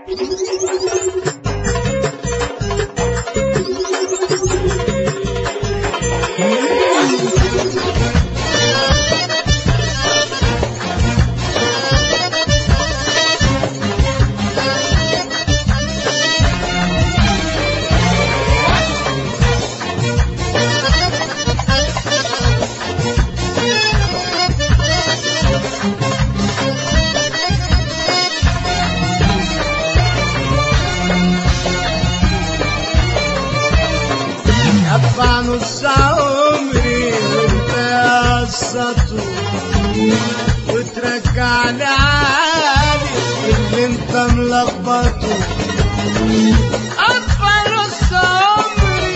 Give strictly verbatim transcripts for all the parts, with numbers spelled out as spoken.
أدفع نص عمري وانت قصته وترجع لي عادي اللي انت ملخبطه. أدفع نص عمري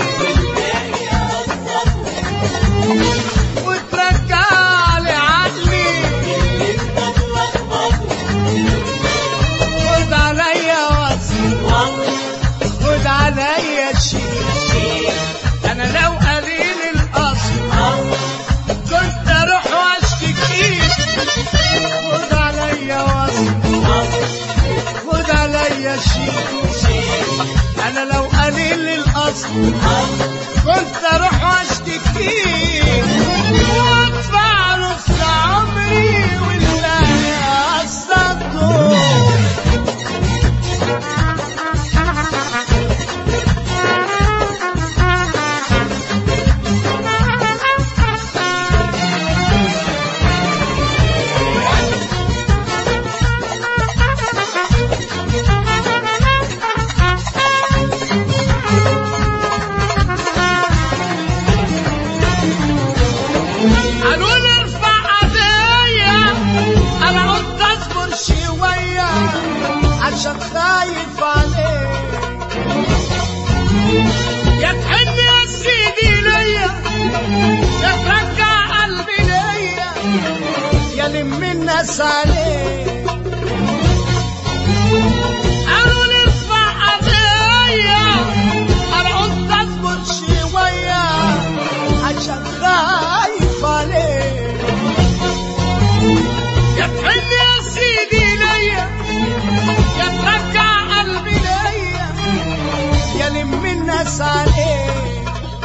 وترجع لي عقلي اللي انت ملخبطه. خد عليا وصل خد عليا شيء، أنا لو قليل الأصل كنت أروح وأشتكيك. خد عليا وصل خد عليا شيء، أنا لو قليل الأصل كنت أروح وأشتكيك. وأدفع نص عمري والله قصدته. قالوا لي ارفع ايديا، انا قلت اصبر شويه عشان خايف عليك. يا تحن يا سيدي ليا، يا ترجع قلبي ليا، يا لم الناس عليك. قالوا لي ارفع ايديا، انا قلت اصبر شويه عشان خايف عليك. يا تحن يا سيدي ليا، يا ترجع قلبي ليا، يا لم الناس عليك.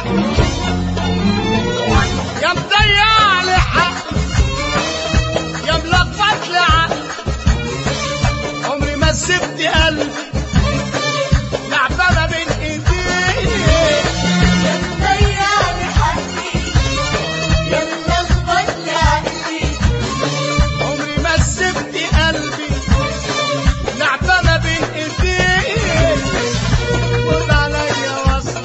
يا مضيع لي حقي، يا ملخبط لي عقلي، عمري ما سبت قلبي لعبانه بين ايديك. يا مضيع لي حقي، يا ملخبط لي عقلي، عمري ما سبت قلبي لعبانه بين ايديك. خد عليا وصل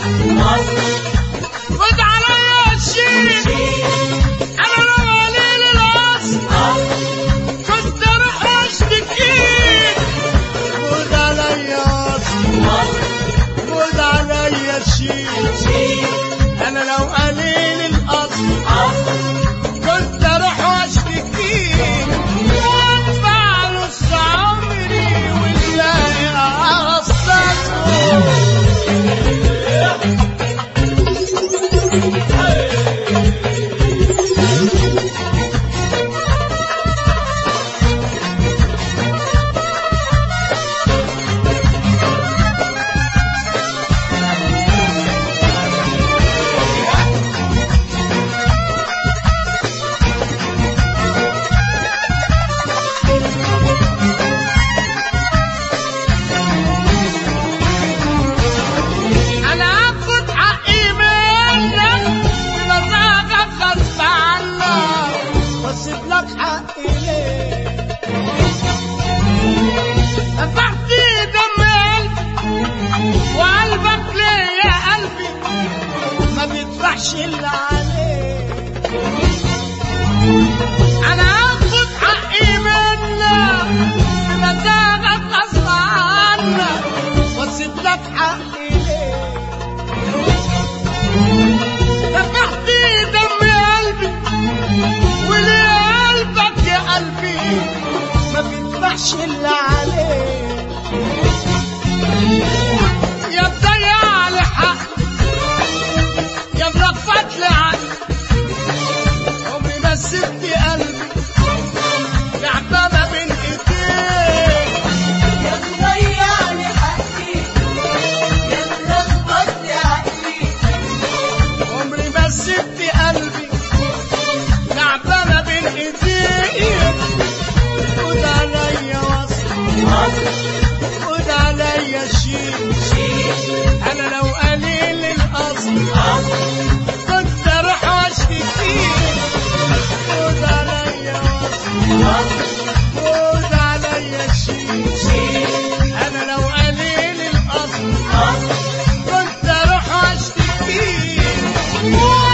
خد عليا شيء، انا لو قليل الاصل كنت اروح اشتكيك. خد عليا وصل خد عليا شيء، انا لو قليل الاصل كنت اروح واشتكيك. وادفع نص عمري والله قصدته. أنا هاخد حقي منك بمزاجك غصب عنك، واسيب لك حقي ليه؟ دفعت دم قلبي وقلبك ليه يا قلبي ما بيدفعش اللي عليه. أنا هاخد حقي منك بمزاجك غصب عنك، واسيب لك حقي ليه؟ دفعت دم قلبي وليه قلبك يا قلبي ما بيدفعش اللي عليه. يا مضيع لي حقي، يا ملخبط لي عقلي، عمري ما سبت قلبي لعبانه بين ايديك. يا مضيع لي عليا خد عليا وصل خد عليا شيل انا لو قليل الاصل كنت اروح واشكي فيه خد عليا وصل خد عليا شيل انا لو قليل الاصل كنت اروح واشكي فيه